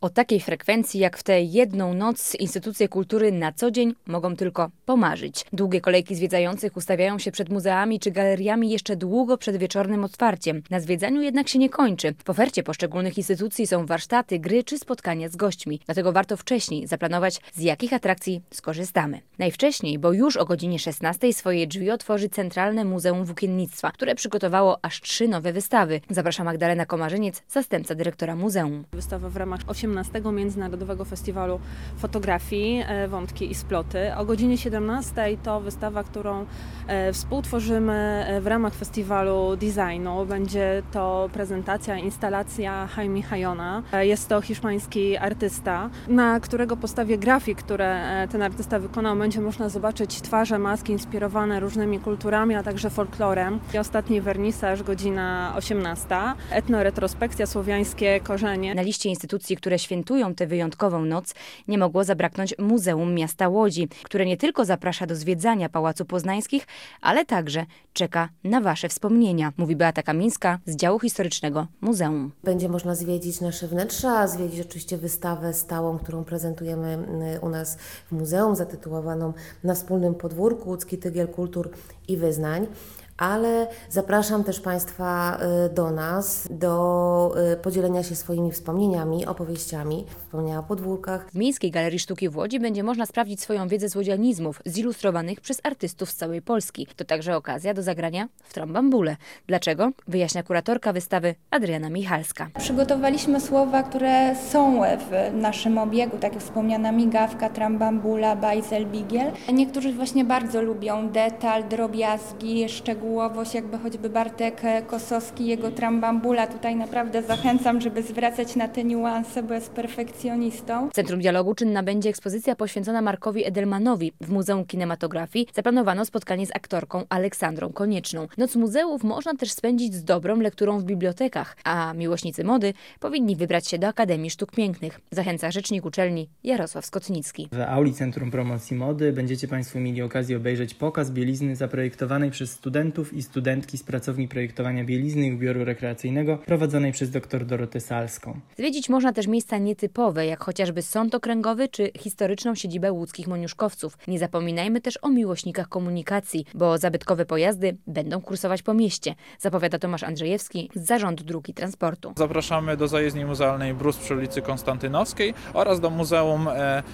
O takiej frekwencji jak w tę jedną noc instytucje kultury na co dzień mogą tylko pomarzyć. Długie kolejki zwiedzających ustawiają się przed muzeami czy galeriami jeszcze długo przed wieczornym otwarciem. Na zwiedzaniu jednak się nie kończy. W ofercie poszczególnych instytucji są warsztaty, gry czy spotkania z gośćmi. Dlatego warto wcześniej zaplanować, z jakich atrakcji skorzystamy. Najwcześniej, bo już o godzinie 16 swoje drzwi otworzy Centralne Muzeum Włókiennictwa, które przygotowało aż 3 nowe wystawy. Zaprasza Magdalena Komarzyniec, zastępca dyrektora muzeum. Wystawa w ramach 18. Międzynarodowego Festiwalu Fotografii Wątki i Sploty. O godzinie 17 to wystawa, którą współtworzymy w ramach festiwalu designu. Będzie to prezentacja, instalacja Jaime Hayona. Jest to hiszpański artysta, na którego podstawie grafik, które ten artysta wykonał, będzie można zobaczyć twarze, maski inspirowane różnymi kulturami, a także folklorem. I ostatni wernisaż, godzina 18. Etnoretrospekcja, słowiańskie korzenie. Na liście instytucji, które świętują tę wyjątkową noc, nie mogło zabraknąć Muzeum Miasta Łodzi, które nie tylko zaprasza do zwiedzania Pałacu Poznańskich, ale także czeka na Wasze wspomnienia, mówi Beata Kamińska z działu historycznego muzeum. Będzie można zwiedzić nasze wnętrza, zwiedzić oczywiście wystawę stałą, którą prezentujemy u nas w muzeum, zatytułowaną Na wspólnym podwórku Łódzki Tygiel Kultur i Wyznań. Ale zapraszam też Państwa do nas, do podzielenia się swoimi wspomnieniami, opowieściami, wspomnienia o podwórkach. W Miejskiej Galerii Sztuki w Łodzi będzie można sprawdzić swoją wiedzę z łodzianizmów, zilustrowanych przez artystów z całej Polski. To także okazja do zagrania w trambambule. Dlaczego? Wyjaśnia kuratorka wystawy Adriana Michalska. Przygotowaliśmy słowa, które są w naszym obiegu, tak jak wspomniana migawka, trambambula, bajzel, bigiel. Niektórzy właśnie bardzo lubią detal, drobiazgi, szczegółowość, jakby choćby Bartek Kosowski, jego trambambula. Tutaj naprawdę zachęcam, żeby zwracać na te niuanse, bo jest perfekcjonistą. W Centrum Dialogu czynna będzie ekspozycja poświęcona Markowi Edelmanowi. W Muzeum Kinematografii zaplanowano spotkanie z aktorką Aleksandrą Konieczną. Noc muzeów można też spędzić z dobrą lekturą w bibliotekach, a miłośnicy mody powinni wybrać się do Akademii Sztuk Pięknych. Zachęca rzecznik uczelni Jarosław Skotnicki. W auli Centrum Promocji Mody będziecie Państwo mieli okazję obejrzeć pokaz bielizny zaprojektowanej przez studentów i studentki z pracowni projektowania bielizny i ubioru rekreacyjnego prowadzonej przez dr Dorotę Salską. Zwiedzić można też miejsca nietypowe, jak chociażby Sąd Okręgowy czy historyczną siedzibę łódzkich moniuszkowców. Nie zapominajmy też o miłośnikach komunikacji, bo zabytkowe pojazdy będą kursować po mieście, zapowiada Tomasz Andrzejewski z Zarządu Dróg i Transportu. Zapraszamy do zajezdni muzealnej Brus przy ulicy Konstantynowskiej oraz do Muzeum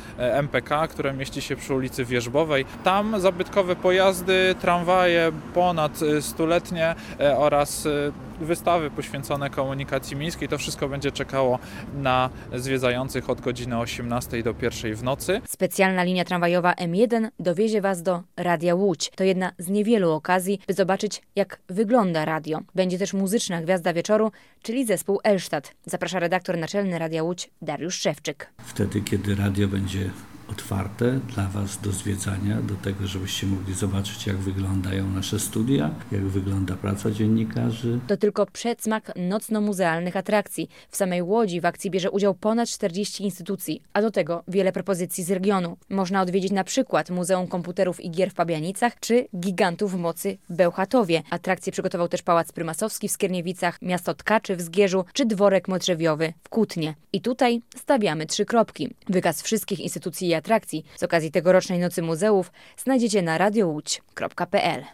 MPK, które mieści się przy ulicy Wierzbowej. Tam zabytkowe pojazdy, tramwaje ponad stuletnie oraz wystawy poświęcone komunikacji miejskiej. To wszystko będzie czekało na zwiedzających od godziny 18 do 1 w nocy. Specjalna linia tramwajowa M1 dowiezie Was do Radia Łódź. To jedna z niewielu okazji, by zobaczyć, jak wygląda radio. Będzie też muzyczna gwiazda wieczoru, czyli zespół Elsztad. Zaprasza redaktor naczelny Radia Łódź Dariusz Szewczyk. Wtedy, kiedy radio będzie otwarte dla Was do zwiedzania, do tego, żebyście mogli zobaczyć, jak wyglądają nasze studia, jak wygląda praca dziennikarzy. To tylko przedsmak nocno-muzealnych atrakcji. W samej Łodzi w akcji bierze udział ponad 40 instytucji, a do tego wiele propozycji z regionu. Można odwiedzić na przykład Muzeum Komputerów i Gier w Pabianicach czy Gigantów Mocy w Bełchatowie. Atrakcje przygotował też Pałac Prymasowski w Skierniewicach, Miasto Tkaczy w Zgierzu czy Dworek Modrzewiowy w Kutnie. I tutaj stawiamy 3 kropki. Wykaz wszystkich instytucji i atrakcji z okazji tegorocznej Nocy Muzeów znajdziecie na radiołódź.pl.